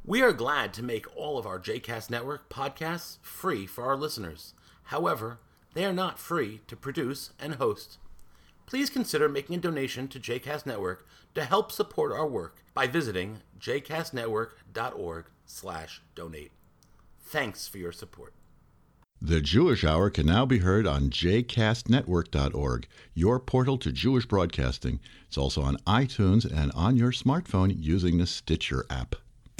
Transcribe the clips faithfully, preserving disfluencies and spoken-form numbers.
We are glad to make all of our J Cast Network podcasts free for our listeners. However, they are not free to produce and host. Please consider making a donation to J Cast Network to help support our work by visiting j cast network dot org slash donate. Thanks for your support. The Jewish Hour can now be heard on j cast network dot org, your portal to Jewish broadcasting. It's also on iTunes and on your smartphone using the Stitcher app.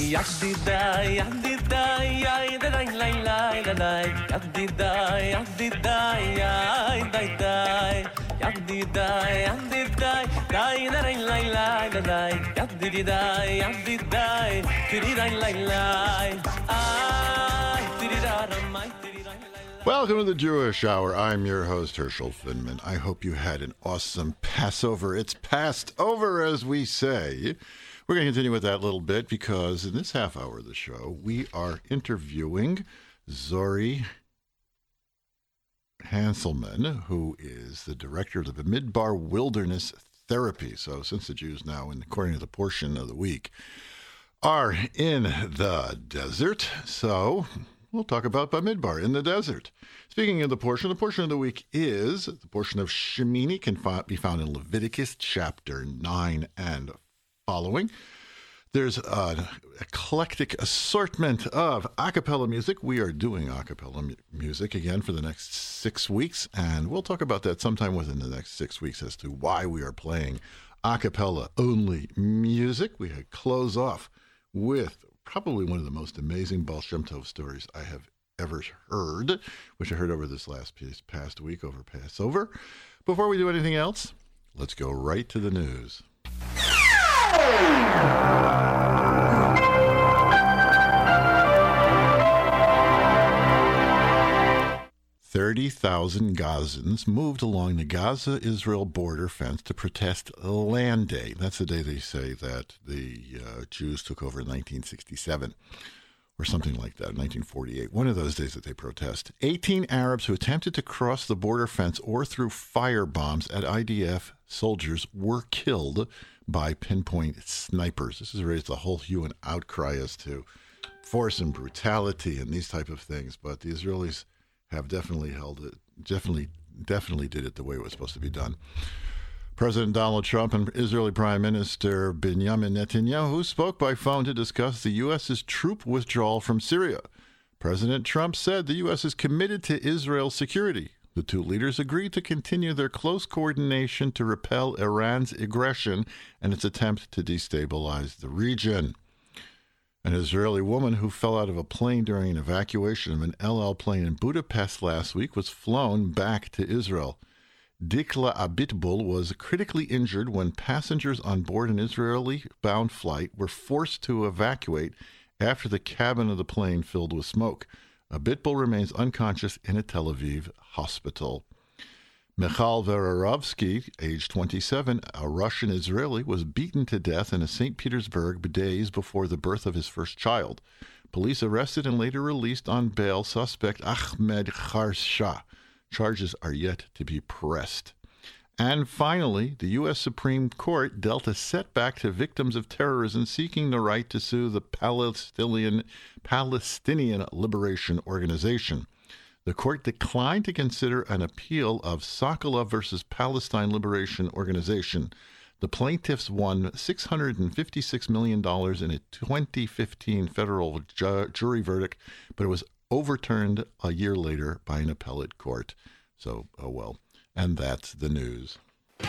Welcome to the Jewish Hour. I'm your host, Herschel Finman. I hope you had an awesome Passover. It's passed over, as we say. We're going to continue with that a little bit because in this half hour of the show, we are interviewing Zori Hanselman, who is the director of the Bamidbar Wilderness Therapy. So since the Jews now, and according to the portion of the week, are in the desert, so we'll talk about Bamidbar in the desert. Speaking of the portion, the portion of the week is the portion of Shemini, can be found in Leviticus chapter nine and following. There's an eclectic assortment of a cappella music. We are doing a cappella mu- music again for the next six weeks, and we'll talk about that sometime within the next six weeks as to why we are playing a cappella only music. We had close off with probably one of the most amazing Baal Shem Tov stories I have ever heard, which I heard over this last piece, past week over Passover. Before we do anything else, let's go right to the news. thirty thousand Gazans moved along the Gaza-Israel border fence to protest Land Day. That's the day they say that the uh, Jews took over in nineteen sixty-seven, or something like that, nineteen forty-eight. One of those days that they protest. eighteen Arabs who attempted to cross the border fence or threw fire bombs at I D F soldiers were killed by pinpoint snipers. This has raised a whole hue and outcry as to force and brutality and these type of things, but the Israelis have definitely held it, definitely, definitely did it the way it was supposed to be done. President Donald Trump and Israeli Prime Minister Benjamin Netanyahu spoke by phone to discuss the U S's troop withdrawal from Syria. President Trump said the U S is committed to Israel's security. The two leaders agreed to continue their close coordination to repel Iran's aggression and its attempt to destabilize the region. An Israeli woman who fell out of a plane during an evacuation of an El Al plane in Budapest last week was flown back to Israel. Dikla Abitbul was critically injured when passengers on board an Israeli-bound flight were forced to evacuate after the cabin of the plane filled with smoke. Abitbul remains unconscious in a Tel Aviv hospital. Michal Vererovsky, age twenty-seven, a Russian Israeli, was beaten to death in a Saint Petersburg days before the birth of his first child. Police arrested and later released on bail suspect Ahmed Kharsha. Charges are yet to be pressed. And finally, the U S Supreme Court dealt a setback to victims of terrorism seeking the right to sue the Palestinian, Palestinian Liberation Organization. The court declined to consider an appeal of Sokolov versus Palestine Liberation Organization. The plaintiffs won six hundred fifty-six million dollars in a twenty fifteen federal ju- jury verdict, but it was overturned a year later by an appellate court. So, oh well. And that's the news.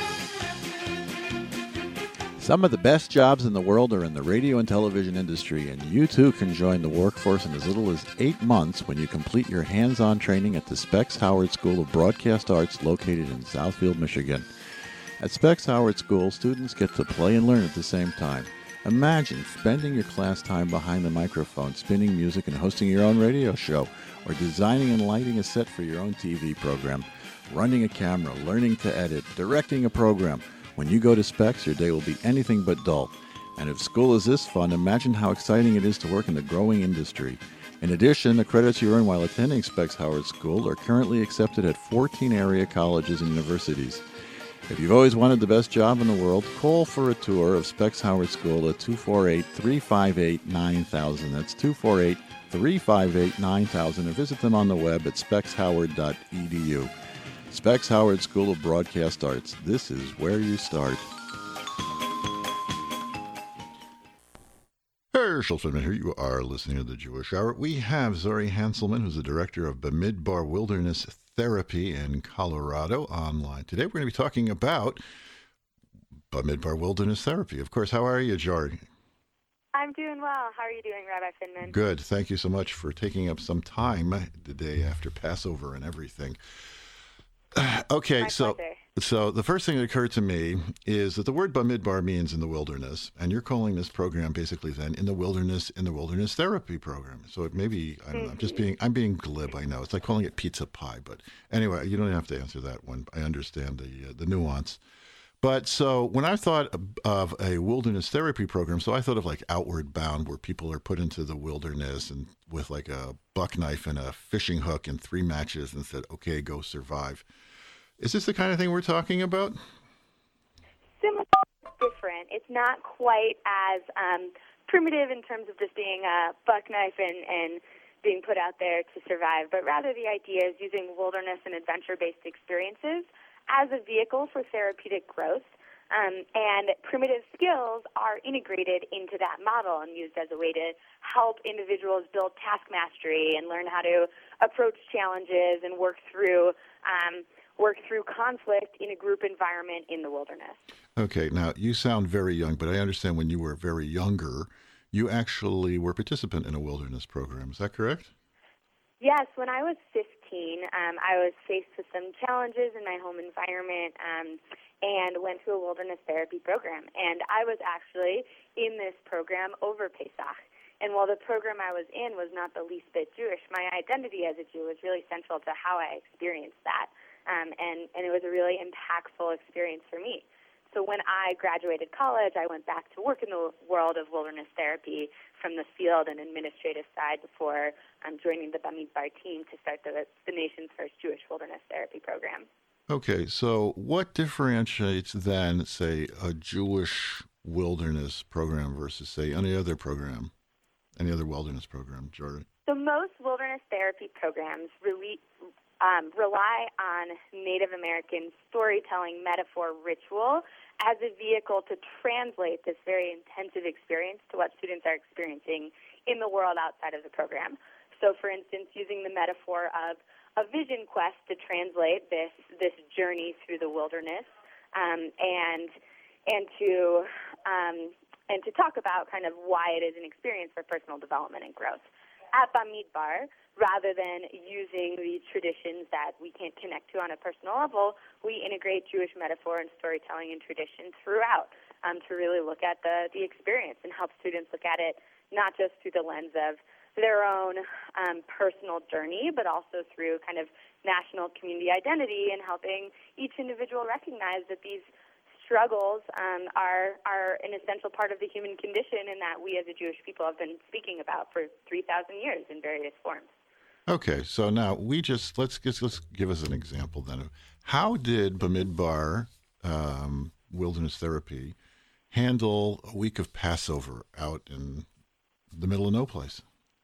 Some of the best jobs in the world are in the radio and television industry, and you too can join the workforce in as little as eight months when you complete your hands-on training at the Specs Howard School of Broadcast Arts located in Southfield, Michigan. At Specs Howard School, students get to play and learn at the same time. Imagine spending your class time behind the microphone, spinning music and hosting your own radio show, or designing and lighting a set for your own T V program, running a camera, learning to edit, directing a program. When you go to Specs, your day will be anything but dull. And if school is this fun, imagine how exciting it is to work in the growing industry. In addition, the credits you earn while attending Specs Howard School are currently accepted at fourteen area colleges and universities. If you've always wanted the best job in the world, call for a tour of Specs Howard School at two four eight, three five eight, nine thousand. That's two four eight, three five eight, nine thousand. Or visit them on the web at specs howard dot e d u. Specs Howard School of Broadcast Arts. This is where you start. Herschel Finman here. You are listening to the Jewish Hour. We have Zori Hanselman, who's the director of Bamidbar Wilderness Therapy in Colorado, online today. We're going to be talking about Bamidbar Wilderness Therapy. Of course, how are you, Zori? I'm doing well. How are you doing, Rabbi Finman? Good. Thank you so much for taking up some time the day after Passover and everything. Okay, My so pleasure. so the first thing that occurred to me is that the word Bamidbar means in the wilderness, and you're calling this program basically then in the wilderness in the wilderness therapy program. So it maybe I don't know, I'm just being I'm being glib. I know it's like calling it pizza pie, but anyway, you don't have to answer that one. I understand the uh, the nuance. But so when I thought of, of a wilderness therapy program, so I thought of like Outward Bound, where people are put into the wilderness and with like a buck knife and a fishing hook and three matches and said, okay, go survive. Is this the kind of thing we're talking about? Similar, different. It's not quite as um, primitive in terms of just being a buck knife and, and being put out there to survive, but rather the idea is using wilderness and adventure-based experiences as a vehicle for therapeutic growth. Um, and primitive skills are integrated into that model and used as a way to help individuals build task mastery and learn how to approach challenges and work through um, work through conflict in a group environment in the wilderness. Okay, now you sound very young, but I understand when you were very younger, you actually were a participant in a wilderness program. Is that correct? Yes, when I was fifteen, um, I was faced with some challenges in my home environment um, and went to a wilderness therapy program. And I was actually in this program over Pesach. And while the program I was in was not the least bit Jewish, my identity as a Jew was really central to how I experienced that. Um, and, and it was a really impactful experience for me. So when I graduated college, I went back to work in the world of wilderness therapy from the field and administrative side before um, joining the Bamidbar team to start the, the nation's first Jewish wilderness therapy program. Okay, so what differentiates then, say, a Jewish wilderness program versus, say, any other program, any other wilderness program, Jordan? So most wilderness therapy programs really um, rely on Native American storytelling, metaphor, ritual as a vehicle to translate this very intensive experience to what students are experiencing in the world outside of the program. So, for instance, using the metaphor of a vision quest to translate this this journey through the wilderness, um, and and to um, and to talk about kind of why it is an experience for personal development and growth. At Bamidbar, rather than using the traditions that we can't connect to on a personal level, we integrate Jewish metaphor and storytelling and tradition throughout um, to really look at the, the experience and help students look at it not just through the lens of their own um, personal journey, but also through kind of national community identity and helping each individual recognize that these struggles um, are are an essential part of the human condition and that we as a Jewish people have been speaking about for three thousand years in various forms. Okay, so now we just, let's, just, let's give us an example then of how did Bamidbar um, Wilderness Therapy handle a week of Passover out in the middle of no place?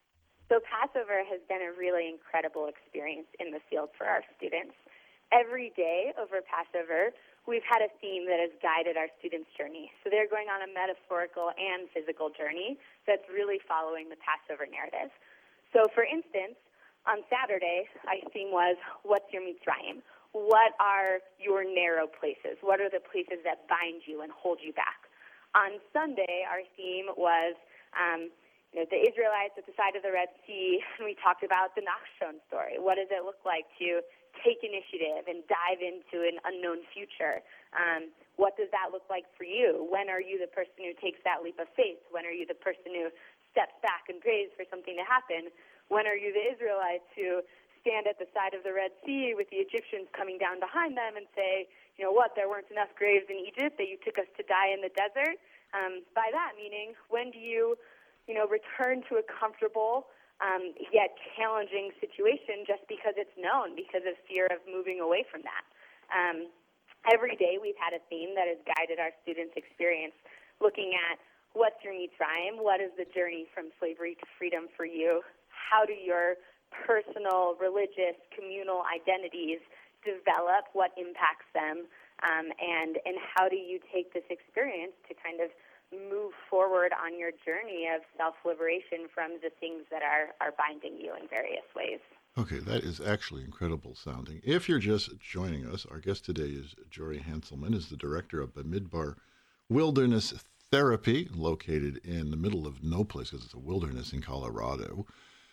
So Passover has been a really incredible experience in the field for our students. Every day over Passover, we've had a theme that has guided our students' journey. So they're going on a metaphorical and physical journey that's really following the Passover narrative. So, for instance, on Saturday, our theme was, what's your Mitzrayim? What are your narrow places? What are the places that bind you and hold you back? On Sunday, our theme was um, you know, the Israelites at the side of the Red Sea, and we talked about the Nachshon story. What does it look like to take initiative and dive into an unknown future? Um, what does that look like for you? When are you the person who takes that leap of faith? When are you the person who steps back and prays for something to happen? When are you the Israelites who stand at the side of the Red Sea with the Egyptians coming down behind them and say, you know what, there weren't enough graves in Egypt that you took us to die in the desert? Um, by that meaning, when do you, you know, return to a comfortable um, yet challenging situation just because it's known, because of fear of moving away from that? Um, Every day we've had a theme that has guided our students' experience, looking at what's your Mitzrayim, what is the journey from slavery to freedom for you, how do your personal, religious, communal identities develop, what impacts them, um, and, and how do you take this experience to kind of move forward on your journey of self-liberation from the things that are, are binding you in various ways. Okay, that is actually incredible sounding. If you're just joining us, our guest today is Jory Hanselman, is the director of Bamidbar Wilderness Therapy, located in the middle of no place because it's a wilderness in Colorado.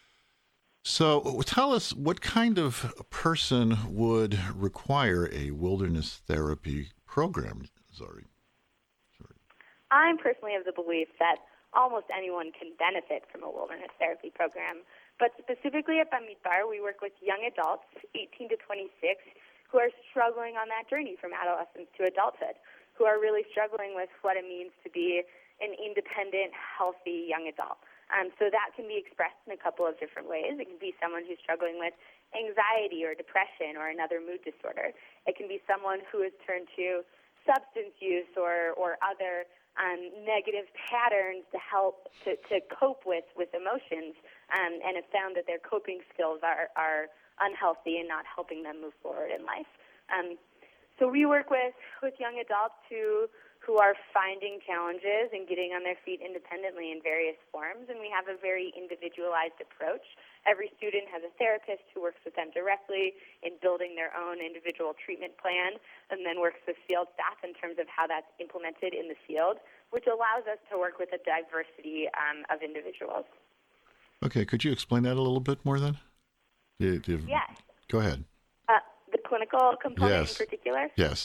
So tell us, what kind of person would require a wilderness therapy program, Zori? Sorry. I'm personally of the belief that almost anyone can benefit from a wilderness therapy program. But specifically at Bamidbar, we work with young adults, eighteen to twenty-six, who are struggling on that journey from adolescence to adulthood, who are really struggling with what it means to be an independent, healthy young adult. Um, so that can be expressed in a couple of different ways. It can be someone who's struggling with anxiety or depression or another mood disorder. It can be someone who has turned to substance use or, or other um, negative patterns to help to, to cope with, with emotions um, and have found that their coping skills are, are unhealthy and not helping them move forward in life. Um, so we work with, with young adults who who are finding challenges and getting on their feet independently in various forms, and we have a very individualized approach. Every student has a therapist who works with them directly in building their own individual treatment plan, and then works with field staff in terms of how that's implemented in the field, which allows us to work with a diversity um, of individuals. Okay, could you explain that a little bit more then? Do, do, yes. Go ahead. Uh, the clinical component yes. in particular? Yes.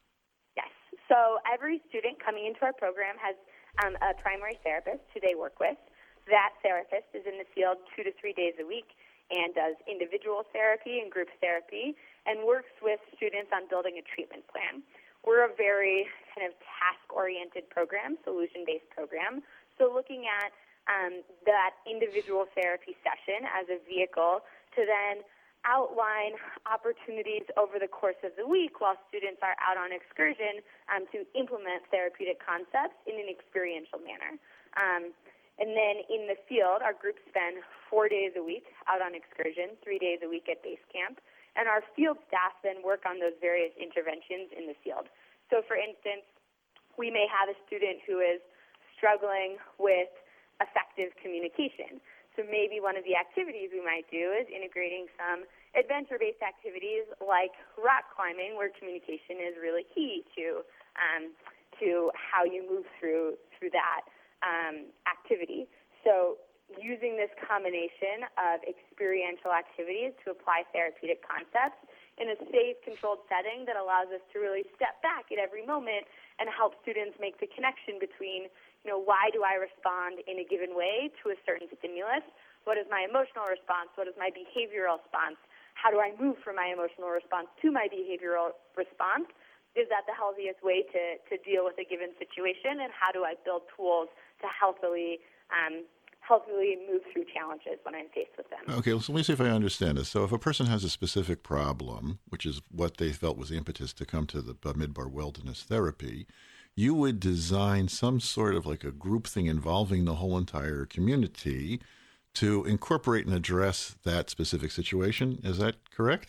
So every student coming into our program has um, a primary therapist who they work with. That therapist is in the field two to three days a week and does individual therapy and group therapy and works with students on building a treatment plan. We're a very kind of task-oriented program, solution-based program. So looking at um, that individual therapy session as a vehicle to then outline opportunities over the course of the week while students are out on excursion um, to implement therapeutic concepts in an experiential manner. Um, and then in the field, our groups spend four days a week out on excursion, three days a week at base camp, and our field staff then work on those various interventions in the field. So for instance, we may have a student who is struggling with effective communication. So maybe one of the activities we might do is integrating some adventure-based activities like rock climbing, where communication is really key to um, to how you move through through that um, activity. So using this combination of experiential activities to apply therapeutic concepts in a safe, controlled setting that allows us to really step back at every moment and help students make the connection between, you know, why do I respond in a given way to a certain stimulus? What is my emotional response? What is my behavioral response? How do I move from my emotional response to my behavioral response? Is that the healthiest way to, to deal with a given situation? And how do I build tools to healthily um, healthily move through challenges when I'm faced with them? Okay, so let me see if I understand this. So if a person has a specific problem, which is what they felt was the impetus to come to the Bamidbar Wilderness Therapy, you would design some sort of like a group thing involving the whole entire community to incorporate and address that specific situation. Is that correct?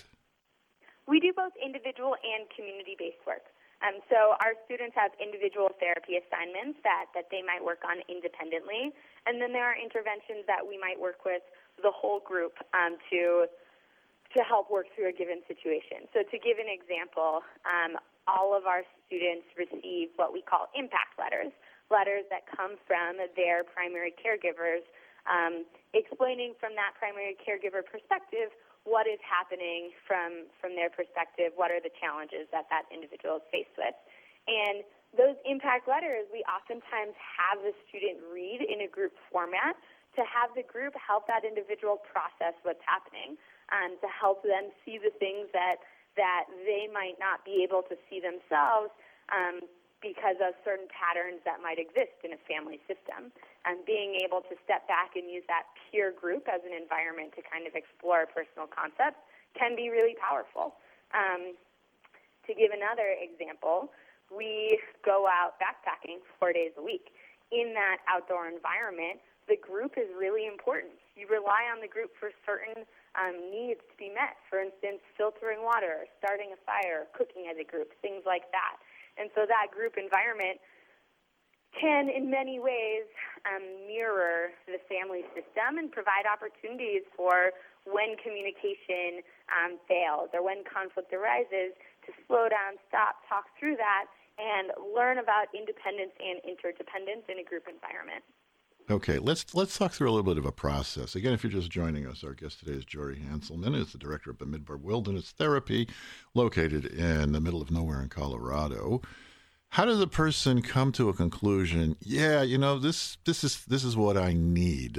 We do both individual and community-based work. Um, so our students have individual therapy assignments that, that they might work on independently, and then there are interventions that we might work with the whole group um, to to help work through a given situation. So to give an example, um, all of our students receive what we call impact letters, letters that come from their primary caregivers, um, explaining from that primary caregiver perspective what is happening from, from their perspective, what are the challenges that that individual is faced with. And those impact letters, we oftentimes have the student read in a group format to have the group help that individual process what's happening, and to help them see the things that, that they might not be able to see themselves um, because of certain patterns that might exist in a family system. And being able to step back and use that peer group as an environment to kind of explore personal concepts can be really powerful. Um, To give another example, we go out backpacking four days a week. In that outdoor environment, the group is really important. You rely on the group for certain um, needs to be met. For instance, filtering water, starting a fire, cooking as a group, things like that. And so that group environment can, in many ways, um, mirror the family system and provide opportunities for when communication um, fails or when conflict arises to slow down, stop, talk through that, and learn about independence and interdependence in a group environment. Okay, let's let's talk through a little bit of a process. Again, if you're just joining us, our guest today is Jory Hanselman, who is the director of Bemidbar Wilderness Therapy, located in the middle of nowhere in Colorado. How does a person come to a conclusion? Yeah, you know, this this is this is what I need.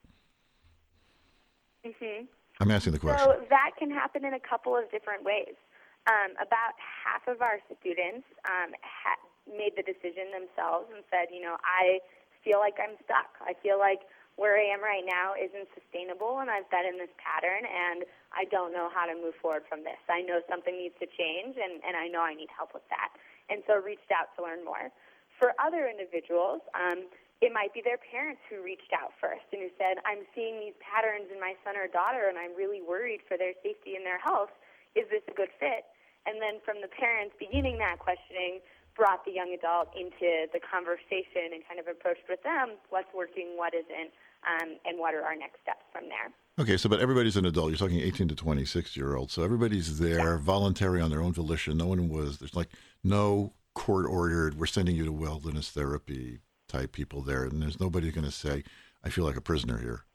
Mm-hmm. I'm asking the question. So that can happen in a couple of different ways. Um, about half of our students um, ha- made the decision themselves and said, you know, I feel like I'm stuck. I feel like where I am right now isn't sustainable, and I've been in this pattern, and I don't know how to move forward from this. I know something needs to change, and, and I know I need help with that. And so reached out to learn more. For other individuals, um, it might be their parents who reached out first and who said, I'm seeing these patterns in my son or daughter, and I'm really worried for their safety and their health. Is this a good fit? And then from the parents beginning that questioning, brought the young adult into the conversation and kind of approached with them what's working, what isn't, um, and what are our next steps from there. Okay, so but everybody's an adult. You're talking eighteen to twenty-six year olds. So everybody's there, yeah. voluntary on their own volition. No one was, there's like no court ordered, we're sending you to wilderness therapy type people there. And there's nobody going to say, I feel like a prisoner here.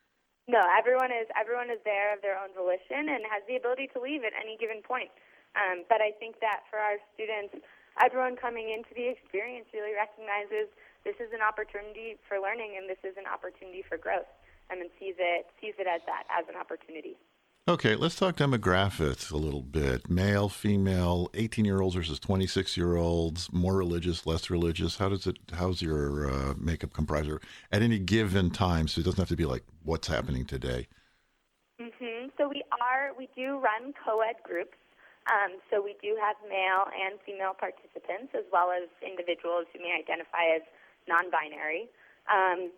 No, everyone is everyone is there of their own volition and has the ability to leave at any given point. Um, but I think that for our students, everyone coming into the experience really recognizes this is an opportunity for learning and this is an opportunity for growth, um, and sees it sees it as that, as an opportunity. Okay, let's talk demographics a little bit. Male, female, eighteen-year-olds versus twenty-six-year-olds, more religious, less religious. How does it? How's your uh, makeup comprised at any given time? So it doesn't have to be like what's happening today. Mm-hmm. So we are we do run co-ed groups. Um, so we do have male and female participants, as well as individuals who may identify as non-binary. Um,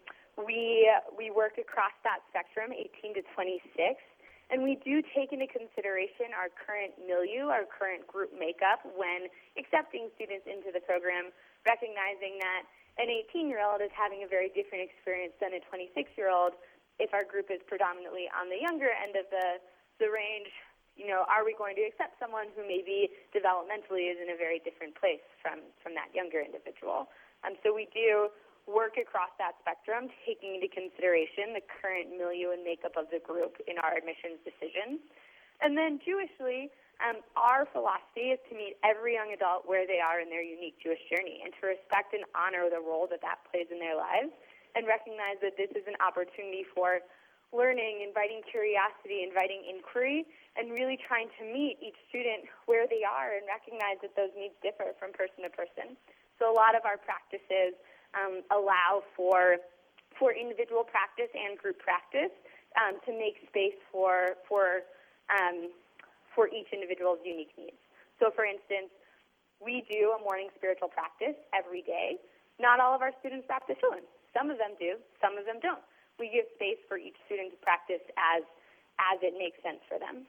we we work across that spectrum, eighteen to twenty-six, and we do take into consideration our current milieu, our current group makeup, when accepting students into the program, recognizing that an eighteen-year-old is having a very different experience than a twenty-six-year-old. If our group is predominantly on the younger end of the, the range, you know, are we going to accept someone who maybe developmentally is in a very different place from, from that younger individual? Um, so we do work across that spectrum, taking into consideration the current milieu and makeup of the group in our admissions decisions. And then Jewishly, um, our philosophy is to meet every young adult where they are in their unique Jewish journey and to respect and honor the role that that plays in their lives and recognize that this is an opportunity for learning, inviting curiosity, inviting inquiry, and really trying to meet each student where they are and recognize that those needs differ from person to person. So a lot of our practices um, allow for for individual practice and group practice um, to make space for for um, for each individual's unique needs. So, for instance, we do a morning spiritual practice every day. Not all of our students practice Shulen. Some of them do, some of them don't. We give space for each student to practice as as it makes sense for them.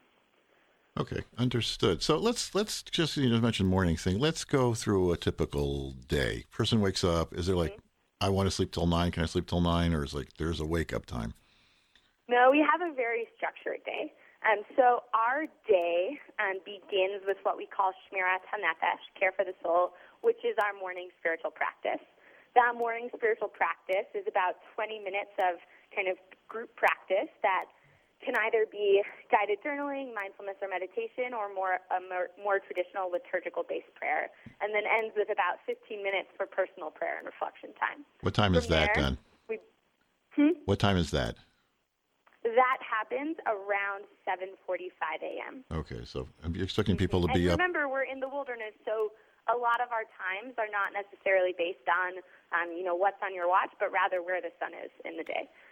Okay, understood. So let's let's just, you know, mention morning thing. Let's go through a typical day. Person wakes up. Is there like, mm-hmm. I want to sleep till nine. Can I sleep till nine? Or is like there's a wake up time? No, we have a very structured day. Um, so our day um, begins with what we call Shmirat HaNefesh, care for the soul, which is our morning spiritual practice. That morning spiritual practice is about twenty minutes of kind of group practice that can either be guided journaling, mindfulness, or meditation, or more a more, more traditional liturgical-based prayer, and then ends with about fifteen minutes for personal prayer and reflection time. What time From is that there, then? We, hmm? What time is that? That happens around seven forty-five a.m. Okay, so I'm expecting people to and be remember, up. remember, we're in the wilderness, so a lot of our times are not necessarily based on, um, you know, what's on your watch, but rather where the sun is in the day.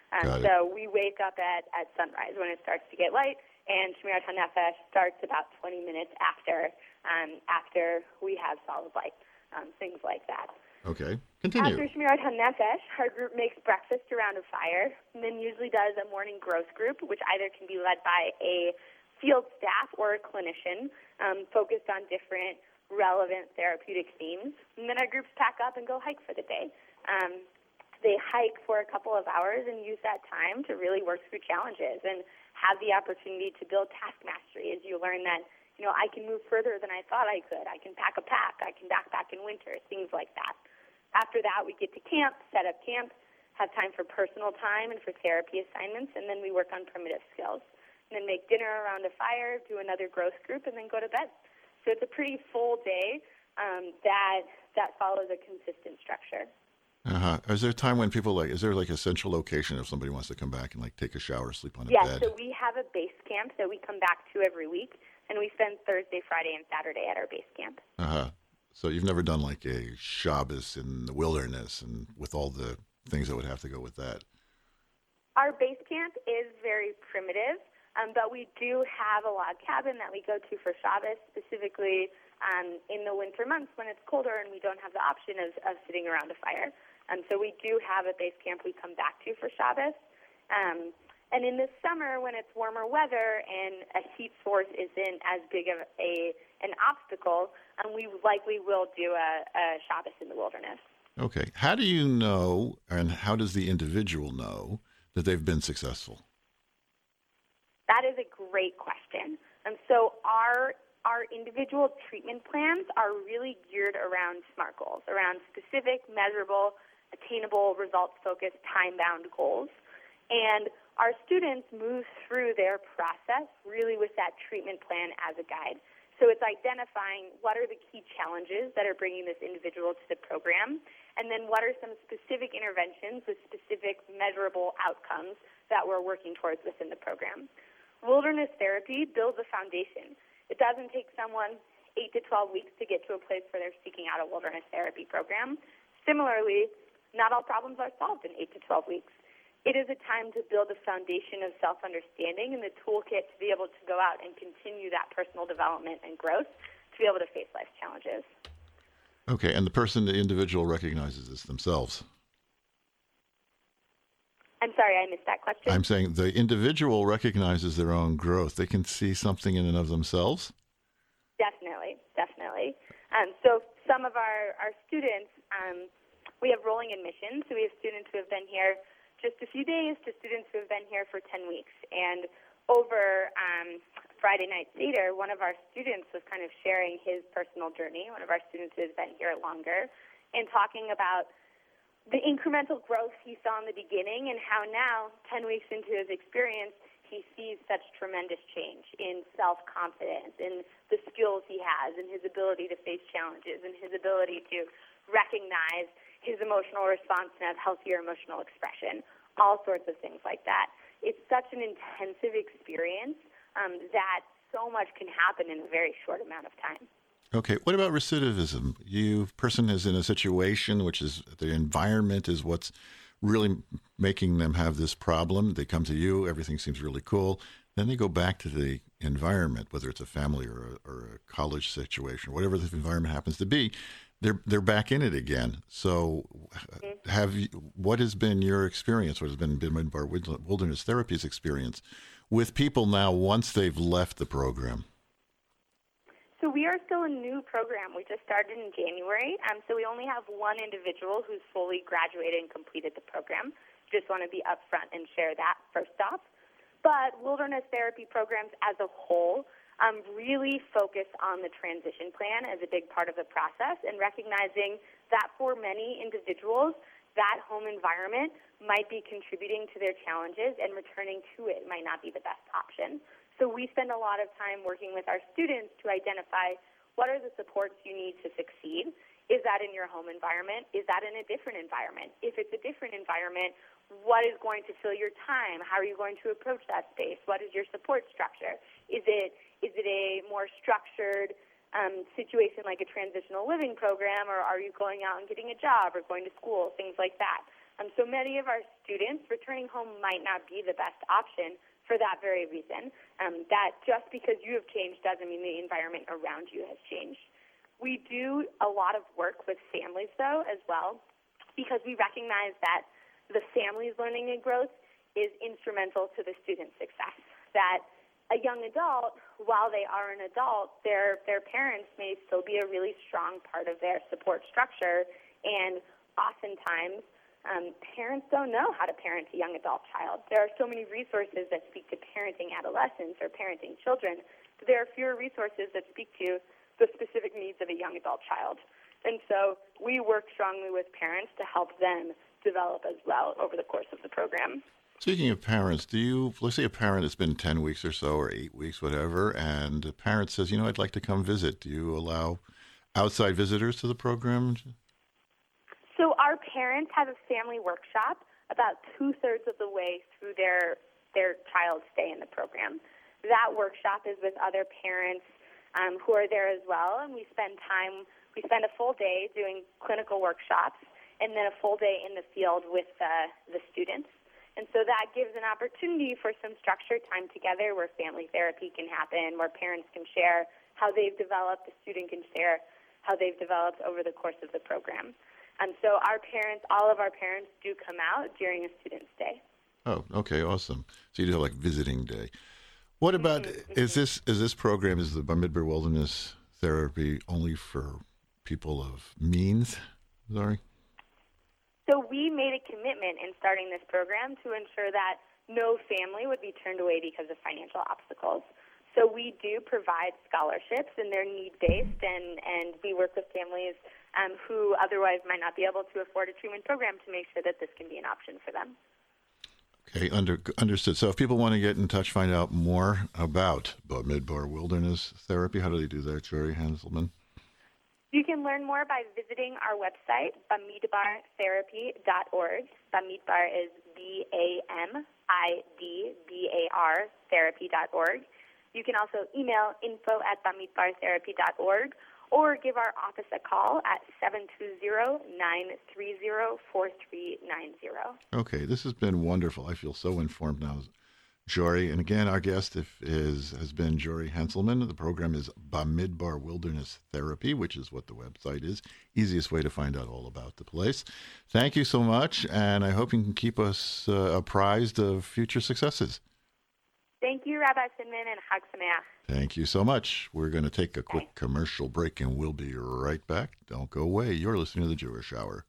Um, so we wake up at, at sunrise when it starts to get light, and Shmirat HaNefesh starts about twenty minutes after um, after we have solid light, um, things like that. Okay, continue. After Shmirat HaNefesh, our group makes breakfast around a fire, and then usually does a morning growth group, which either can be led by a field staff or a clinician um, focused on different relevant therapeutic themes. And then our groups pack up and go hike for the day. Um, they hike for a couple of hours and use that time to really work through challenges and have the opportunity to build task mastery as you learn that, you know, I can move further than I thought I could. I can pack a pack. I can backpack in winter, things like that. After that, we get to camp, set up camp, have time for personal time and for therapy assignments, and then we work on primitive skills. And then make dinner around a fire, do another growth group, and then go to bed. So it's a pretty full day um, that that follows a consistent structure. Uh-huh. Is there a time when people like, is there like a central location if somebody wants to come back and like take a shower, sleep on a yes, bed? Yes, so we have a base camp that we come back to every week, and we spend Thursday, Friday, and Saturday at our base camp. Uh-huh. So you've never done like a Shabbos in the wilderness and with all the things that would have to go with that? Our base camp is very primitive, um, but we do have a log cabin that we go to for Shabbos, specifically um, in the winter months when it's colder and we don't have the option of, of sitting around a fire. Um, so we do have a base camp we come back to for Shabbos. Um, and in the summer, when it's warmer weather and a heat source isn't as big of a an obstacle, um, we likely will do a, a Shabbos in the wilderness. Okay. How do you know, and how does the individual know that they've been successful? That is a great question. And um, so our our individual treatment plans are really geared around SMART goals, around specific, measurable, attainable, results-focused, time-bound goals. And our students move through their process really with that treatment plan as a guide. So it's identifying what are the key challenges that are bringing this individual to the program, and then what are some specific interventions with specific measurable outcomes that we're working towards within the program. Wilderness therapy builds a foundation. It doesn't take someone eight to twelve weeks to get to a place where they're seeking out a wilderness therapy program. Similarly, not all problems are solved in eight to twelve weeks. It is a time to build a foundation of self-understanding and the toolkit to be able to go out and continue that personal development and growth to be able to face life's challenges. Okay, and the person, the individual recognizes this themselves. I'm sorry, I missed that question. I'm saying the individual recognizes their own growth. They can see something in and of themselves? Definitely, definitely. Um, so some of our, our students, um, we have rolling admissions, so we have students who have been here just a few days to students who have been here for ten weeks. And over um, Friday night Seder, one of our students was kind of sharing his personal journey, one of our students who has been here longer, and talking about the incremental growth he saw in the beginning and how now, ten weeks into his experience, he sees such tremendous change in self-confidence, in the skills he has, in his ability to face challenges, and his ability to recognize his emotional response and have healthier emotional expression, all sorts of things like that. It's such an intensive experience um, that so much can happen in a very short amount of time. Okay, what about recidivism? You person is in a situation which is the environment is what's really making them have this problem. They come to you, everything seems really cool. Then they go back to the environment, whether it's a family or a, or a college situation, whatever the environment happens to be. They're they're back in it again. So, have you, what has been your experience? What has been been our wilderness therapy's experience with people now once they've left the program? So we are still a new program. We just started in January, um, so we only have one individual who's fully graduated and completed the program. Just want to be upfront and share that first off. But wilderness therapy programs as a whole Um, really focus on the transition plan as a big part of the process and recognizing that for many individuals, that home environment might be contributing to their challenges and returning to it might not be the best option. So we spend a lot of time working with our students to identify what are the supports you need to succeed. Is that in your home environment? Is that in a different environment? If it's a different environment, what is going to fill your time? How are you going to approach that space? What is your support structure? Is it is it a more structured um, situation like a transitional living program, or are you going out and getting a job or going to school, things like that? Um, so many of our students, returning home might not be the best option for that very reason, um, that just because you have changed doesn't mean the environment around you has changed. We do a lot of work with families, though, as well, because we recognize that the family's learning and growth is instrumental to the student's success. That a young adult, while they are an adult, their their parents may still be a really strong part of their support structure, and oftentimes um, parents don't know how to parent a young adult child. There are so many resources that speak to parenting adolescents or parenting children, but there are fewer resources that speak to the specific needs of a young adult child. And so we work strongly with parents to help them develop as well over the course of the program. Speaking of parents, do you, let's say a parent, it's been ten weeks or so, or eight weeks, whatever, and a parent says, you know, I'd like to come visit. Do you allow outside visitors to the program? So our parents have a family workshop about two-thirds of the way through their their child's stay in the program. That workshop is with other parents um, who are there as well, and we spend time, we spend a full day doing clinical workshops and then a full day in the field with uh, the students. And so that gives an opportunity for some structured time together where family therapy can happen, where parents can share how they've developed, the student can share how they've developed over the course of the program. And so our parents, all of our parents do come out during a student's day. Oh, okay, awesome. So you do like visiting day. What about, mm-hmm. is this is this program, is the Bamidbar Wilderness Therapy only for people of means? Sorry? So we made a commitment in starting this program to ensure that no family would be turned away because of financial obstacles. So we do provide scholarships, and they're need-based, and, and we work with families um, who otherwise might not be able to afford a treatment program to make sure that this can be an option for them. Okay, under, understood. So if people want to get in touch, find out more about Bamidbar Wilderness Therapy, how do they do that, Jory Hanselman? You can learn more by visiting our website, bamidbar therapy dot org. Bamidbar is B A M I D B A R therapy dot org. You can also email info at bamidbar therapy dot org or give our office a call at seven two zero, nine three zero, four three nine zero. Okay, this has been wonderful. I feel so informed now, Jory. And again, our guest is has been Jory Hanselman. The program is Bamidbar Wilderness Therapy, which is what the website is. Easiest way to find out all about the place. Thank you so much, and I hope you can keep us uh, apprised of future successes. Thank you, Rabbi Sinman, and Chag Sameach. Thank you so much. We're going to take a quick commercial break, and we'll be right back. Don't go away. You're listening to the Jewish Hour.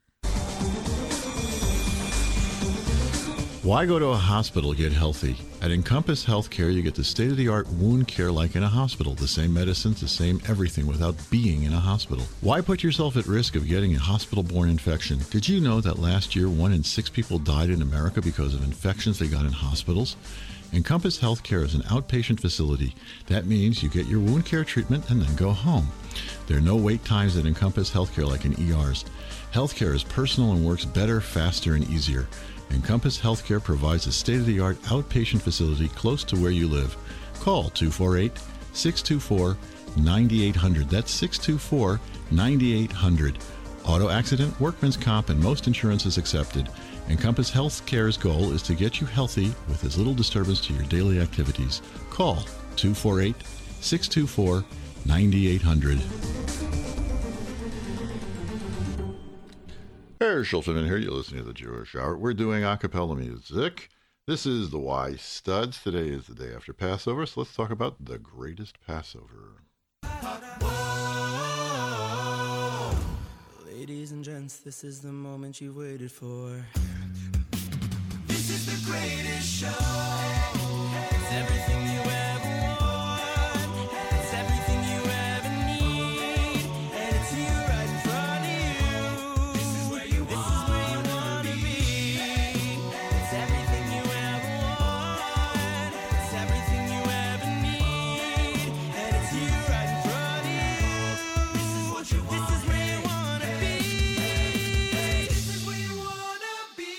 Why go to a hospital to get healthy? At Encompass Healthcare, you get the state-of-the-art wound care like in a hospital. The same medicines, the same everything without being in a hospital. Why put yourself at risk of getting a hospital-borne infection? Did you know that last year, one in six people died in America because of infections they got in hospitals? Encompass Healthcare is an outpatient facility. That means you get your wound care treatment and then go home. There are no wait times at Encompass Healthcare like in E Rs. Healthcare is personal and works better, faster, and easier. Encompass Healthcare provides a state-of-the-art outpatient facility close to where you live. Call two four eight, six two four, nine eight hundred. That's six two four, nine eight hundred. Auto accident, workman's comp, and most insurance is accepted. Encompass Healthcare's goal is to get you healthy with as little disturbance to your daily activities. Call two four eight, six two four, nine eight hundred. Herr Schulteman here. You're listening to the Jewish Hour. We're doing a cappella music. This is the Y Studs. Today is the day after Passover, so let's talk about the greatest Passover. Ladies and gents, this is the moment you waited for. This is the greatest show. It's everything you ever want. It's everything you ever need. And it's here right in front of you. This is where you want to be. It's everything you ever want. It's everything you ever need. And it's here right in front of you. This is what you want. This is where you want to be. This is where you want to be.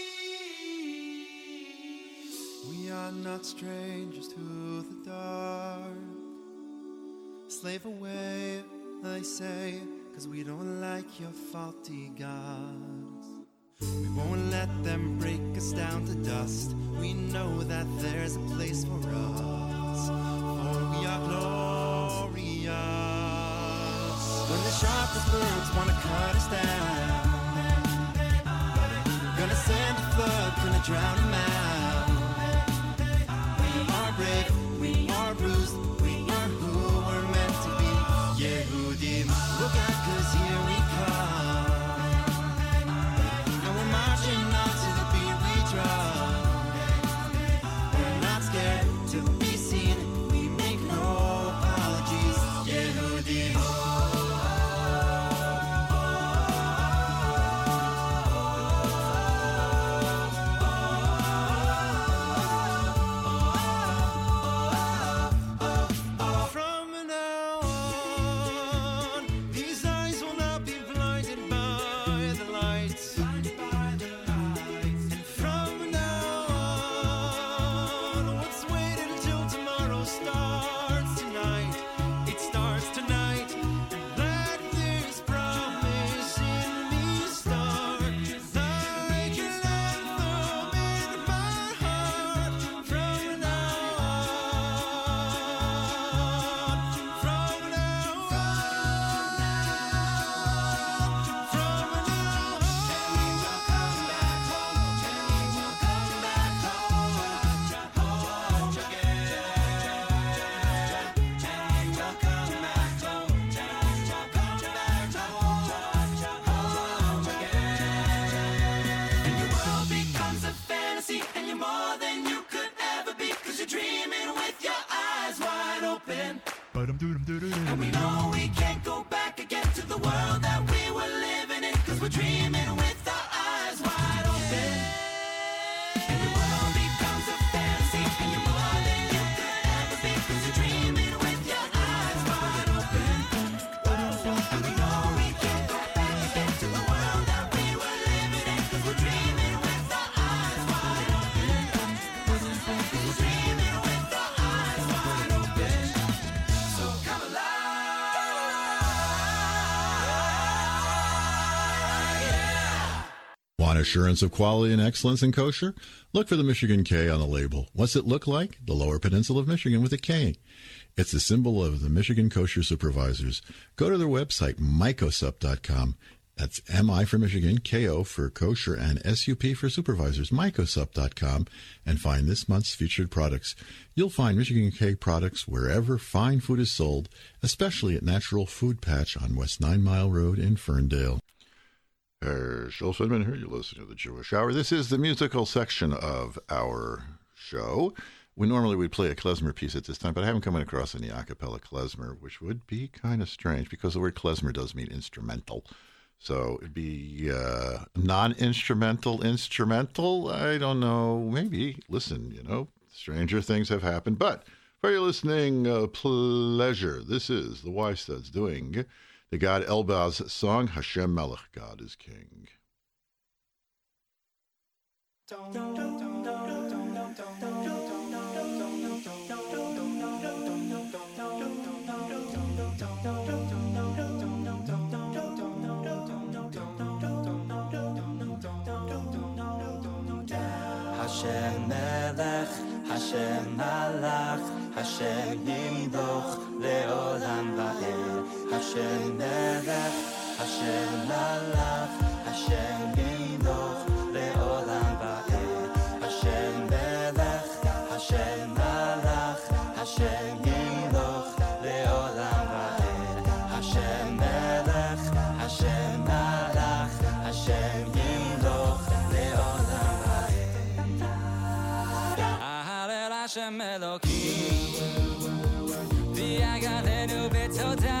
We are not strangers to the dark. Slave away, they say, 'cause we don't like your faulty gods. We won't let them break us down to dust. We know that there's a place for us, for we are glorious. When the sharpest birds want to cut us down, gonna send a flood, gonna drown them out. We are brave, we are bruised, we are who we're meant to be. Yehudim, look out, 'cause here we come. And we're marching on to the beat we drum. We're not scared to be seen, we make no apologies. Yehudim. And we know we can't go back again to the world that we were living in, 'cause we're dreaming with our eyes wide open. And your world becomes a fantasy, and you're more than you could ever be, 'cause you're dreaming with your eyes wide open. And we know we can't go back again to the world that we were living in, 'cause we're dreaming with our eyes wide open. 'Cause we're dreaming with our eyes wide open. So come alive. Want assurance of quality and excellence in kosher? Look for the Michigan K on the label. What's it look like? The Lower Peninsula of Michigan with a K. It's the symbol of the Michigan Kosher Supervisors. Go to their website, mycosup dot com. That's M I for Michigan, K O for kosher, and S U P for supervisors, mycosup dot com, and find this month's featured products. You'll find Michigan K products wherever fine food is sold, especially at Natural Food Patch on West Nine Mile Road in Ferndale. Herschel Finman here. You're listening to the Jewish Hour. This is the musical section of our show. We normally would play a klezmer piece at this time, but I haven't come across any a cappella klezmer, which would be kind of strange because the word klezmer does mean instrumental. So it'd be uh, non-instrumental, instrumental. I don't know. Maybe. Listen, you know, stranger things have happened. But for your listening uh, pleasure, this is the Y-Studs doing the Gad Elbaz song, Hashem Melech, God is King. Hashem Melech, Hashem Malach, Hashem Yimdoch le'olam va'ed. Hashem Melech, Hashem Malach, Hashem Yimdoch le'olam va'ed. Hashem Melech, Hashem Malach, Hashem Yimdoch le'olam va'ed. Hashem Melech, Hashem Malach, Hashem Yimdoch le'olam va'ed. Hashem Elokim, v'yagadenu b'todah.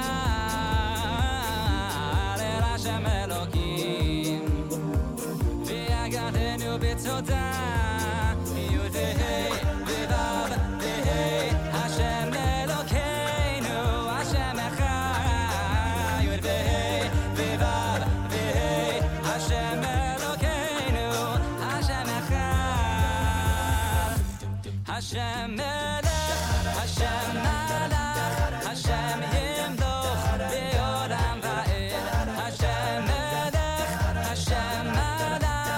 Hallel Hashem Elokim, v'yagadenu b'todah. Yud v'hei v'vav v'hei. Hashem Elokeinu, Hashem Echad. Yud v'hei v'vav v'hei. Hashem Elokeinu, Hashem Echad. Hashem Melech, Hashem Malach, Hashem Yimdoch le'olam va'ed. Hashem Melech, Hashem Malach,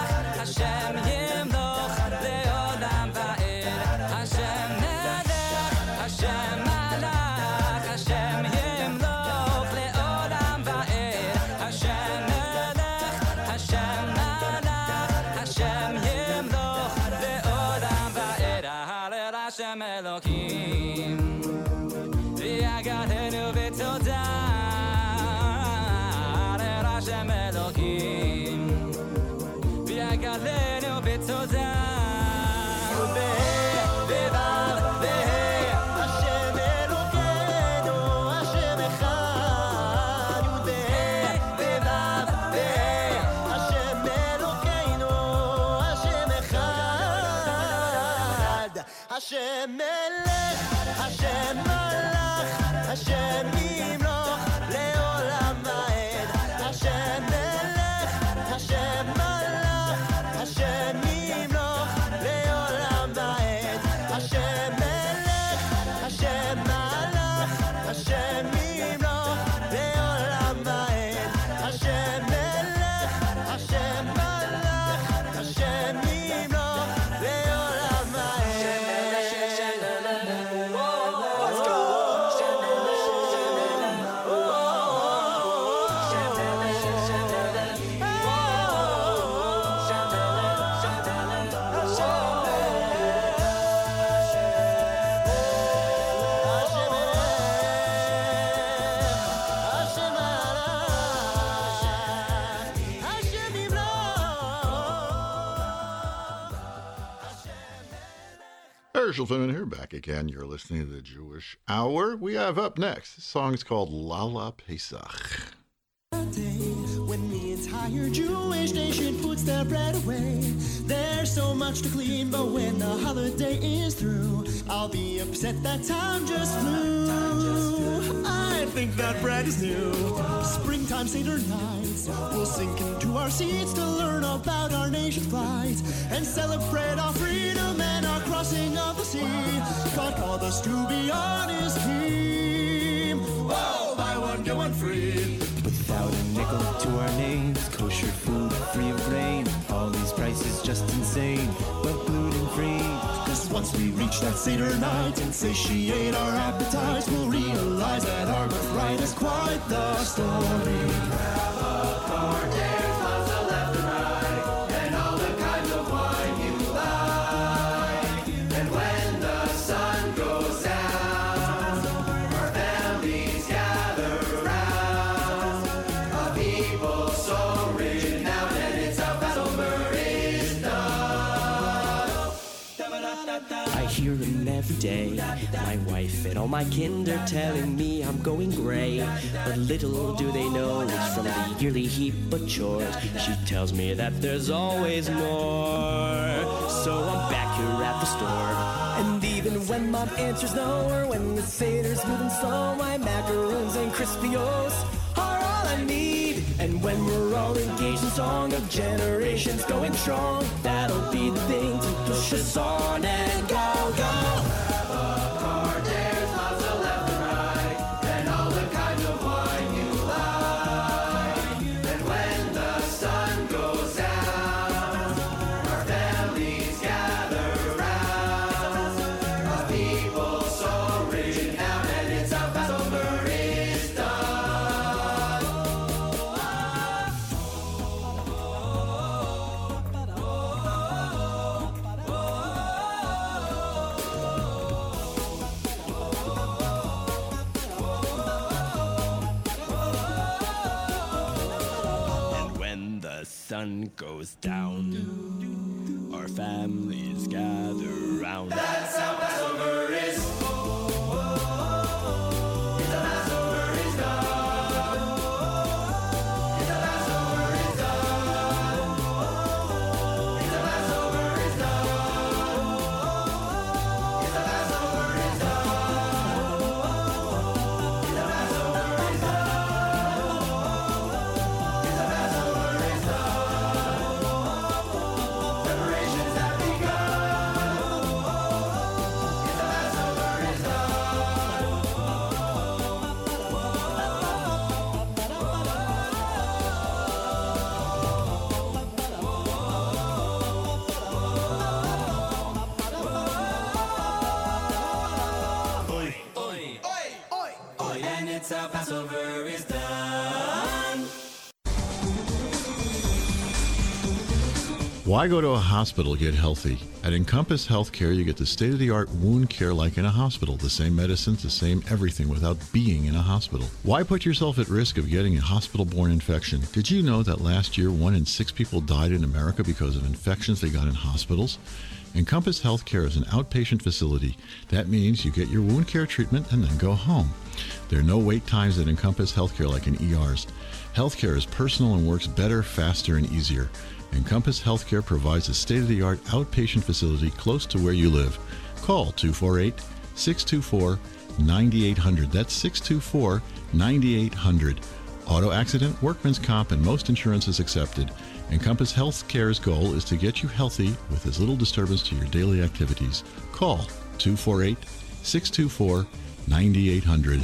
Hashem Elohim V'yagadenu v'todah Hashem Elohim V'yagadenu v'todah Hashem Melech, Hashem Malach, Hashem Yimloch, Leolam Vaed. Hashem Melech, Hashem Malach, Hashem Yimloch, Leolam Vaed. Hashem Melech, Hashem Malach, Hashem Yimloch, Leolam Vaed. Hashem Melech, Hashem Malach, Hashem Yimloch, Leolam Vaed. Herschel Finman here, back again. You're listening to the Jewish Hour. We have up next, this song is called Lala Pesach. When the entire Jewish nation puts their bread away, there's so much to clean, but when the holiday is through, I'll be upset that time just flew. I think that bread is new. Springtime Seder nights, we'll sink into our seats to learn about our nation's plight and celebrate our freedom and our crossing of the sea. God called us to be on His team. Whoa, buy one, get one free. Without a nickel to our names, kosher food free of grain. All these prices just insane, but gluten free. Cause once we reach that Seder night and satiate our appetites, we'll realize that our birthright is quite the story. Grab a card, there's lots of left and right, and all the kinds of wine you like. And when the sun goes down, our families gather round. A people so renowned, and it's a Passover is done. I hear them every day. My wife and all my kin are telling me I'm going gray. But little do they know it's from the yearly heap of chores. She tells me that there's always more. So I'm back here at the store. And even when mom answers no, or when the Seder's moving slow, my macaroons and crispy oats are all I need. And when we're all engaged in song of generations going strong, that'll be the thing to push us on and go, go. Grab a card, there's lots of left and right, and all the kinds of wine you like. And when the sun goes down, our families gather round. A people so renowned, and it's a Passover is done. And when the sun goes down, our families gather round. That's how Passover is. It's a Passover is done. It's a Passover is done. It's a Passover is done. It's a Passover is done. It's a Passover is done. It's a Passover is done. Preparations have begun. It's a Passover is done. Oi, oi, oi, oi, and it's a Passover is done. Why go to a hospital to get healthy? At Encompass Healthcare, you get the state-of-the-art wound care like in a hospital. The same medicines, the same everything without being in a hospital. Why put yourself at risk of getting a hospital-borne infection? Did you know that last year, one in six people died in America because of infections they got in hospitals? Encompass Healthcare is an outpatient facility. That means you get your wound care treatment and then go home. There are no wait times at Encompass Healthcare like in E Rs. Healthcare is personal and works better, faster, and easier. Encompass Healthcare provides a state-of-the-art outpatient facility close to where you live. Call two four eight, six two four, nine eight zero zero. That's six two four, nine eight zero zero. Auto accident, workman's comp, and most insurance is accepted. Encompass Healthcare's goal is to get you healthy with as little disturbance to your daily activities. Call two four eight, six two four, nine eight zero zero.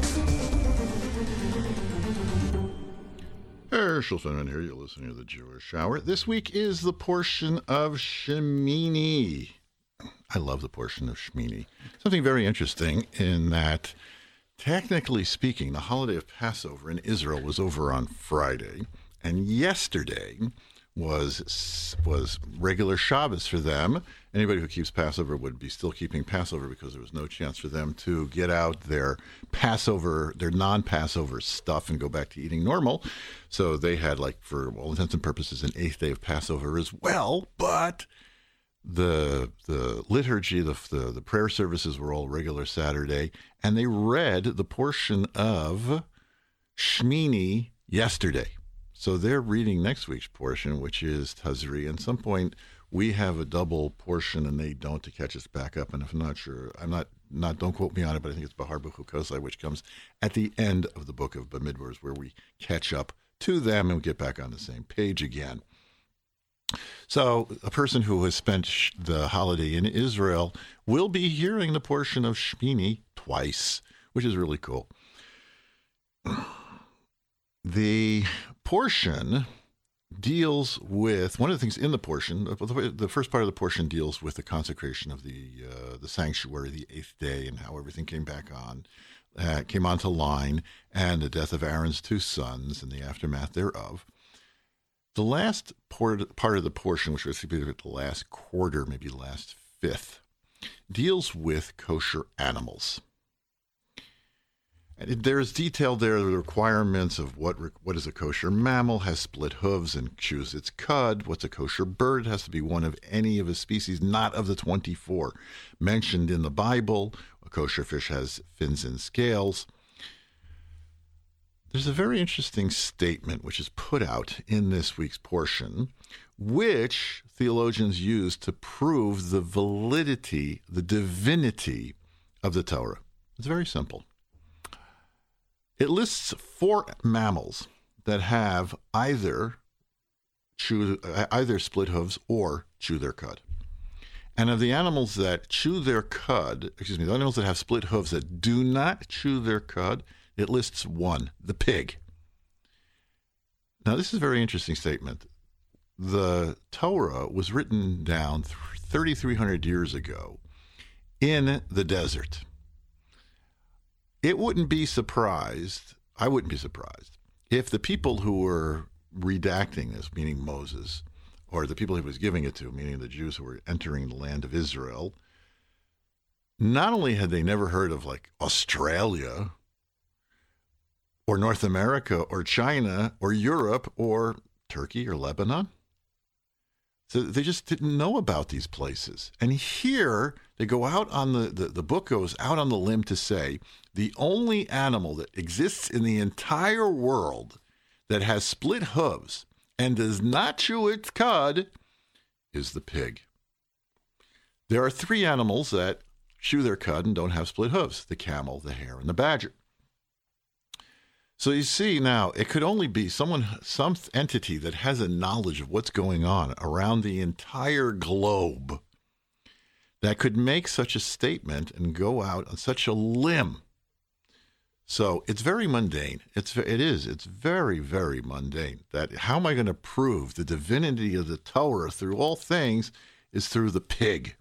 Herschel Finman here. You're listening to the Jewish Hour. This week is the portion of Shemini. I love the portion of Shemini. Something very interesting in that, technically speaking, the holiday of Passover in Israel was over on Friday, and yesterday was was regular Shabbos for them. Anybody who keeps Passover would be still keeping Passover because there was no chance for them to get out their Passover, their non-Passover stuff and go back to eating normal. So they had, like, for all intents and purposes, an eighth day of Passover as well. But the the liturgy, the, the, the prayer services were all regular Saturday, and they read the portion of Shmini yesterday. So they're reading next week's portion, which is Tazri. And at some point, we have a double portion, and they don't, to catch us back up. And if I'm not sure, I'm not, not don't quote me on it, but I think it's Bahar B'Chukosai, which comes at the end of the book of Bamidbar, where we catch up to them and we get back on the same page again. So a person who has spent sh- the holiday in Israel will be hearing the portion of Shmini twice, which is really cool. The portion deals with, one of the things in the portion, the first part of the portion deals with the consecration of the uh, the sanctuary, the eighth day, and how everything came back on, uh, came onto line, and the death of Aaron's two sons and the aftermath thereof. The last part, part of the portion, which was the last quarter, maybe last fifth, deals with kosher animals. And there's detailed there the requirements of what what is a kosher mammal, has split hooves and chews its cud. What's a kosher bird? It has to be one of any of a species, not of the twenty-four mentioned in the Bible. A kosher fish has fins and scales. There's a very interesting statement which is put out in this week's portion, which theologians use to prove the validity, the divinity of the Torah. It's very simple. It lists four mammals that have either chew, either split hooves or chew their cud. And of the animals that chew their cud, excuse me, the animals that have split hooves that do not chew their cud, it lists one, the pig. Now, this is a very interesting statement. The Torah was written down thirty-three hundred years ago in the desert. It wouldn't be surprised, I wouldn't be surprised, if the people who were redacting this, meaning Moses, or the people he was giving it to, meaning the Jews who were entering the land of Israel, not only had they never heard of, like, Australia, or North America, or China, or Europe, or Turkey, or Lebanon. So they just didn't know about these places. And here, they go out on the, the, the book goes out on the limb to say, the only animal that exists in the entire world that has split hooves and does not chew its cud is the pig. There are three animals that chew their cud and don't have split hooves: the camel, the hare, and the badger. So you see now, it could only be someone, some entity that has a knowledge of what's going on around the entire globe that could make such a statement and go out on such a limb. So it's very mundane. It's it is. It's very, very mundane. That how am I going to prove the divinity of the Torah through all things is through the pig.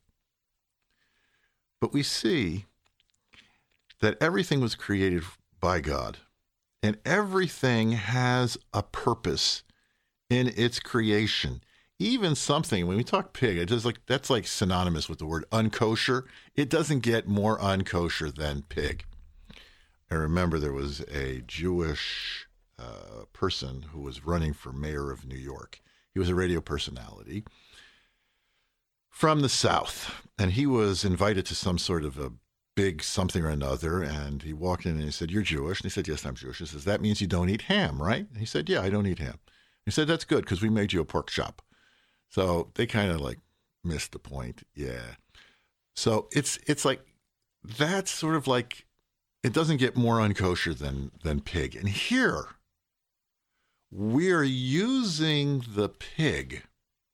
But we see that everything was created by God. And everything has a purpose in its creation, even something, when we talk pig, it just like that's like synonymous with the word unkosher. It doesn't get more unkosher than pig. I remember there was a Jewish uh, person who was running for mayor of New York. He was a radio personality from the South, and he was invited to some sort of a big something or another, and he walked in and he said, "You're Jewish?" And he said, "Yes, I'm Jewish." He says, "That means you don't eat ham, right?" And he said, "Yeah, I don't eat ham." He said, "That's good, because we made you a pork chop." So they kind of like missed the point. Yeah. So it's it's like, that's sort of like, it doesn't get more unkosher than, than pig. And here, we're using the pig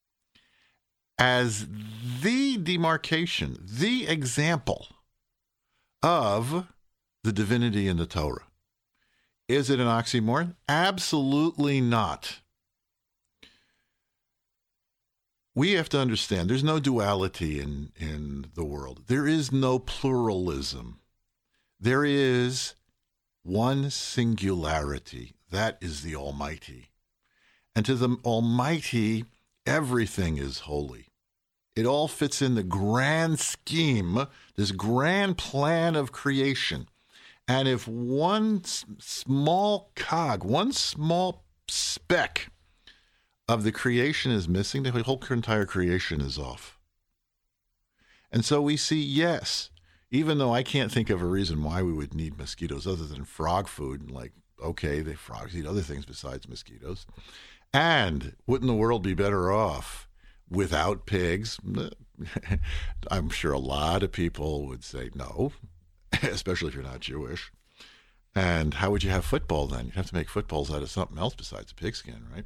as the demarcation, the example of the divinity in the Torah. Is it an oxymoron? Absolutely not. We have to understand there's no duality in, in the world. There is no pluralism. There is one singularity. That is the Almighty. And to the Almighty, everything is holy. It all fits in the grand scheme, this grand plan of creation. And if one s- small cog, one small speck of the creation is missing, the whole entire creation is off. And so we see, yes, even though I can't think of a reason why we would need mosquitoes other than frog food, like, okay, the frogs eat other things besides mosquitoes. And wouldn't the world be better off without pigs? I'm sure a lot of people would say no, especially if you're not Jewish. And how would you have football then? You'd have to make footballs out of something else besides a pigskin, right?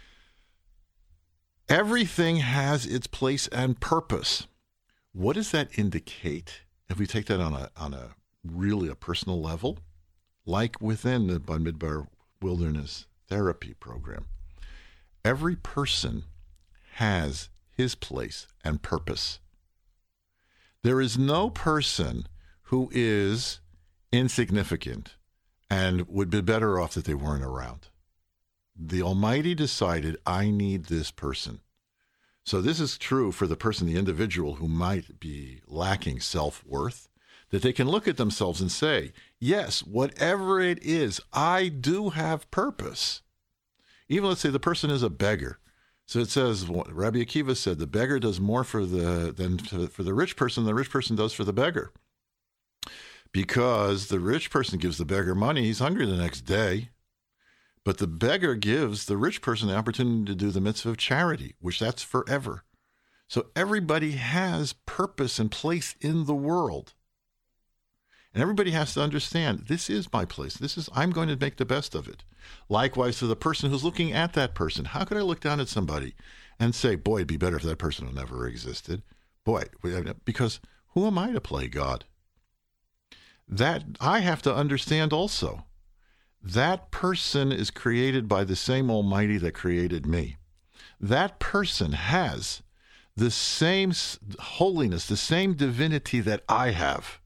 Everything has its place and purpose. What does that indicate? If we take that on a on a really a personal level, like within the Bun Midbar Wilderness Therapy Program, every person has his place and purpose. There is no person who is insignificant and would be better off that they weren't around. The Almighty decided, I need this person. So this is true for the person, the individual who might be lacking self-worth, that they can look at themselves and say, yes, whatever it is, I do have purpose. Even let's say the person is a beggar. So it says, Rabbi Akiva said, the beggar does more for the than for the rich person than the rich person does for the beggar. Because the rich person gives the beggar money, he's hungry the next day. But the beggar gives the rich person the opportunity to do the mitzvah of charity, which that's forever. So everybody has purpose and place in the world. And everybody has to understand, this is my place. This is, I'm going to make the best of it. Likewise, to the person who's looking at that person, how could I look down at somebody and say, boy, it'd be better if that person had never existed? Boy, because who am I to play God? That I have to understand also. That person is created by the same Almighty that created me. That person has the same holiness, the same divinity that I have.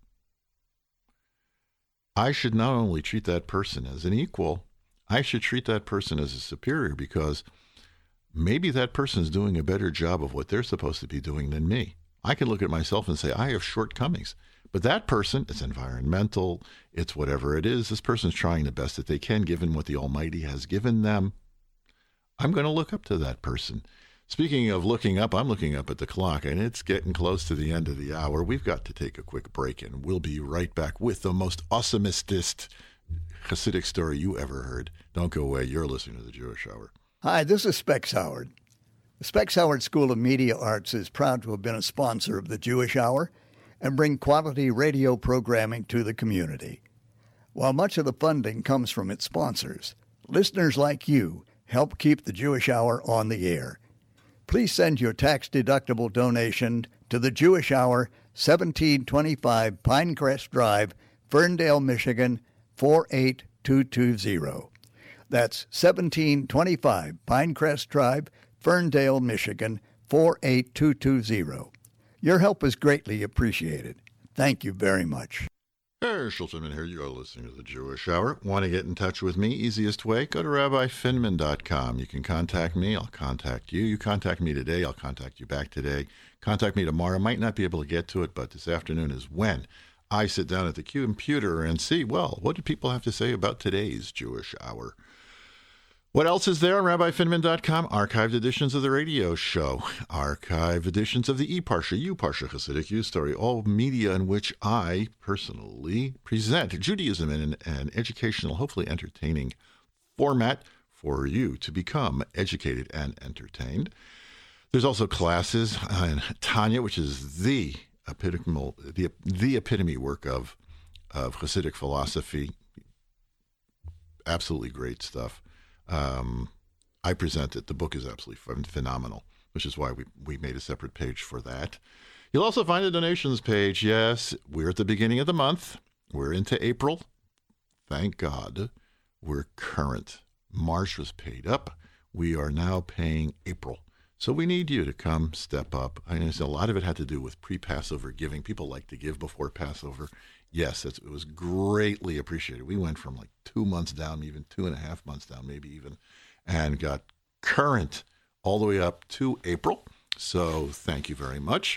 I should not only treat that person as an equal, I should treat that person as a superior, because maybe that person is doing a better job of what they're supposed to be doing than me. I can look at myself and say, I have shortcomings. But that person, it's environmental, it's whatever it is, this person's trying the best that they can given what the Almighty has given them. I'm going to look up to that person. Speaking of looking up, I'm looking up at the clock, and it's getting close to the end of the hour. We've got to take a quick break, and we'll be right back with the most awesomestest Hasidic story you ever heard. Don't go away. You're listening to the Jewish Hour. Hi, this is Specs Howard. The Specs Howard School of Media Arts is proud to have been a sponsor of the Jewish Hour and bring quality radio programming to the community. While much of the funding comes from its sponsors, listeners like you help keep the Jewish Hour on the air. Please send your tax-deductible donation to the Jewish Hour, seventeen twenty-five Pinecrest Drive, Ferndale, Michigan, four eight two two zero. That's seventeen twenty-five Pinecrest Drive, Ferndale, Michigan, four eight two two zero. Your help is greatly appreciated. Thank you very much. Herr Schultzman here. You are listening to the Jewish Hour. Want to get in touch with me? Easiest way, go to rabbi finman dot com. You can contact me. I'll contact you. You contact me today. I'll contact you back today. Contact me tomorrow. Might not be able to get to it, but this afternoon is when I sit down at the computer and see, well, what do people have to say about today's Jewish Hour? What else is there on rabbi finman dot com? Archived editions of the radio show, archived editions of the eParsha, U-Parsha, Hasidic U Story, all media in which I personally present Judaism in an, an educational, hopefully entertaining format for you to become educated and entertained. There's also classes on Tanya, which is the epitome, the, the epitome work of, of Hasidic philosophy. Absolutely great stuff. Um, I present it. The book is absolutely phenomenal, which is why we, we made a separate page for that. You'll also find a donations page. Yes, we're at the beginning of the month. We're into April. Thank God we're current. March was paid up. We are now paying April. So we need you to come step up. I mean, a lot of it had to do with pre-Passover giving. People like to give before Passover. Yes, it's, it was greatly appreciated. We went from like two months down, even two and a half months down, maybe even, and got current all the way up to April. So thank you very much.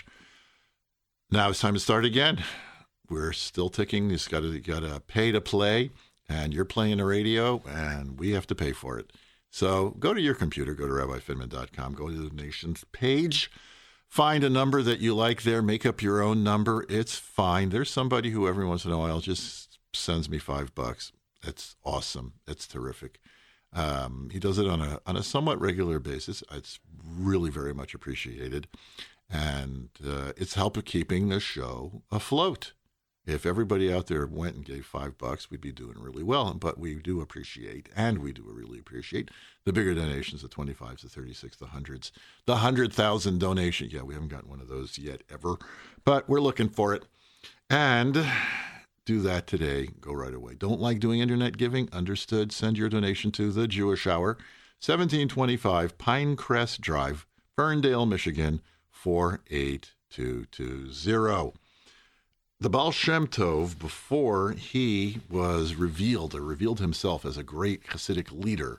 Now it's time to start again. We're still ticking. You've got to, got to pay to play, and you're playing the radio, and we have to pay for it. So go to your computer, go to rabbi finman dot com, go to the donations page. Find a number that you like there. Make up your own number. It's fine. There's somebody who every once in a while just sends me five bucks. It's awesome. It's terrific. Um, he does it on a on a somewhat regular basis. It's really very much appreciated. And uh, it's help keeping the show afloat. If everybody out there went and gave five bucks, we'd be doing really well. But we do appreciate, and we do really appreciate, the bigger donations, the twenty-fives, the thirty-six, the hundreds, the one hundred thousand donation. Yeah, we haven't gotten one of those yet, ever. But we're looking for it. And do that today. Go right away. Don't like doing internet giving? Understood. Send your donation to The Jewish Hour, seventeen twenty-five Pinecrest Drive, Ferndale, Michigan, four eight two two zero. The Baal Shem Tov, before he was revealed or revealed himself as a great Hasidic leader,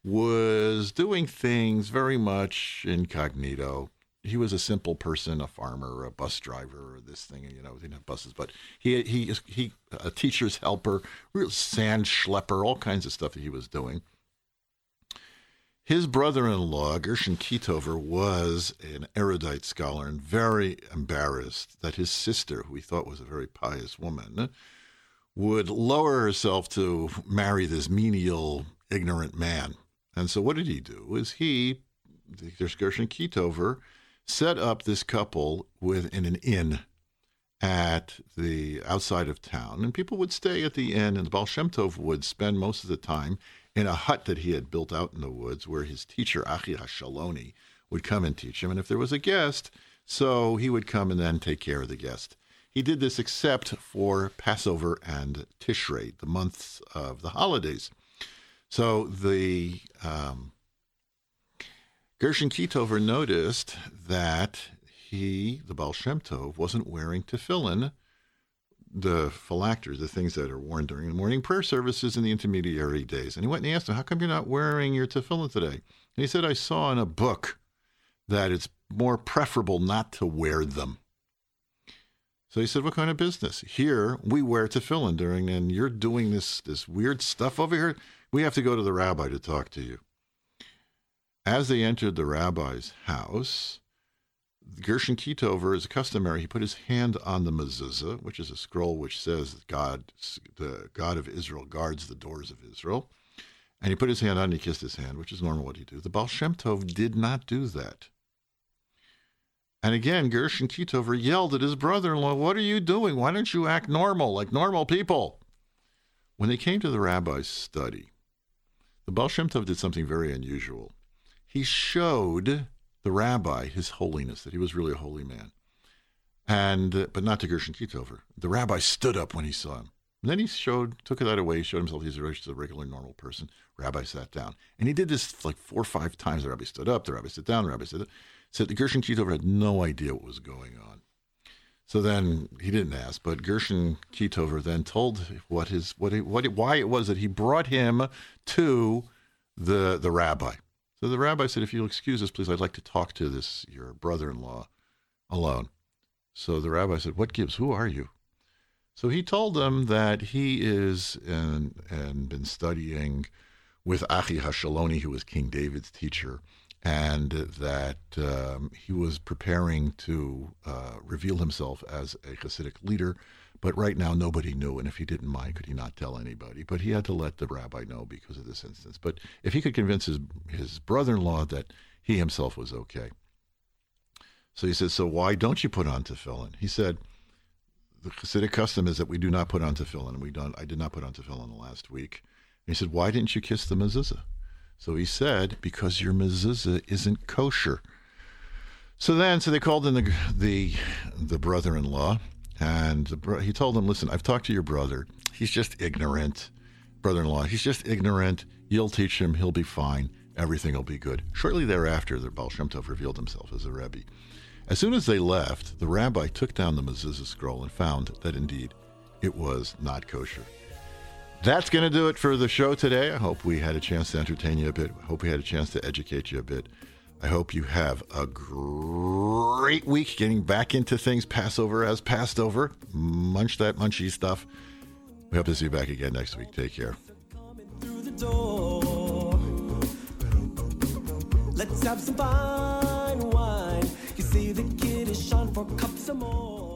was doing things very much incognito. He was a simple person, a farmer, a bus driver, or this thing, you know, they didn't have buses, but he, he, he, a teacher's helper, real sand schlepper, all kinds of stuff that he was doing. His brother-in-law, Gershon Kitover, was an erudite scholar and very embarrassed that his sister, who he thought was a very pious woman, would lower herself to marry this menial, ignorant man. And so what did he do? Was he, Gershon Kitover, set up this couple with in an inn at the outside of town, and people would stay at the inn, and the Baal Shem Tov would spend most of the time in a hut that he had built out in the woods, where his teacher, Achi Hashaloni, would come and teach him. And if there was a guest, so he would come and then take care of the guest. He did this except for Passover and Tishrei, the months of the holidays. So the um, Gershon Kitover noticed that he, the Baal Shem Tov, wasn't wearing tefillin, the phylacters, the things that are worn during the morning prayer services in the intermediary days. And he went and asked him, how come you're not wearing your tefillin today? And he said, I saw in a book that it's more preferable not to wear them. So he said, what kind of business? Here, we wear tefillin during, and you're doing this, this weird stuff over here. We have to go to the rabbi to talk to you. As they entered the rabbi's house, Gershon Kitover, as customary, he put his hand on the mezuzah, which is a scroll which says that God, the God of Israel, guards the doors of Israel. And he put his hand on and he kissed his hand, which is normal what he do. The Baal Shem Tov did not do that. And again, Gershon Kitover yelled at his brother-in-law, what are you doing? Why don't you act normal, like normal people? When they came to the rabbi's study, the Baal Shem Tov did something very unusual. He showed the rabbi his holiness, that he was really a holy man, and uh, but not to Gershon Kitover. The rabbi stood up when he saw him. And then he showed, took that away, showed himself he's a regular, normal person. Rabbi sat down. And he did this like four or five times. The rabbi stood up, the rabbi sat down, the rabbi stood up. Said the Gershon Kitover had no idea what was going on. So then he didn't ask, but Gershon Kitover then told what his what he, what why it was that he brought him to the the rabbi. So the rabbi said, "If you'll excuse us, please, I'd like to talk to this your brother-in-law alone." So the rabbi said, "What gives? Who are you?" So he told them that he is and and been studying with Achi Hashaloni, who was King David's teacher, and that um, he was preparing to uh, reveal himself as a Hasidic leader, but right now nobody knew, and if he didn't mind, could he not tell anybody? But he had to let the rabbi know because of this instance. But if he could convince his, his brother-in-law that he himself was okay. So he said, so why don't you put on tefillin? He said, the Hasidic custom is that we do not put on tefillin, and we don't, I did not put on tefillin the last week. And he said, why didn't you kiss the mezuzah? So he said, because your mezuzah isn't kosher. So then, so they called in the the, the brother-in-law, and the bro- he told him, listen, I've talked to your brother. He's just ignorant. Brother-in-law, he's just ignorant. You'll teach him. He'll be fine. Everything will be good. Shortly thereafter, the Baal Shem Tov revealed himself as a Rebbe. As soon as they left, the rabbi took down the mezuzah scroll and found that indeed it was not kosher. That's going to do it for the show today. I hope we had a chance to entertain you a bit. I hope we had a chance to educate you a bit. I hope you have a great week getting back into things. Passover has passed over. Munch that munchy stuff. We hope to see you back again next week. Take care. Let's have some fine wine. You see the kid is shone for cups of more.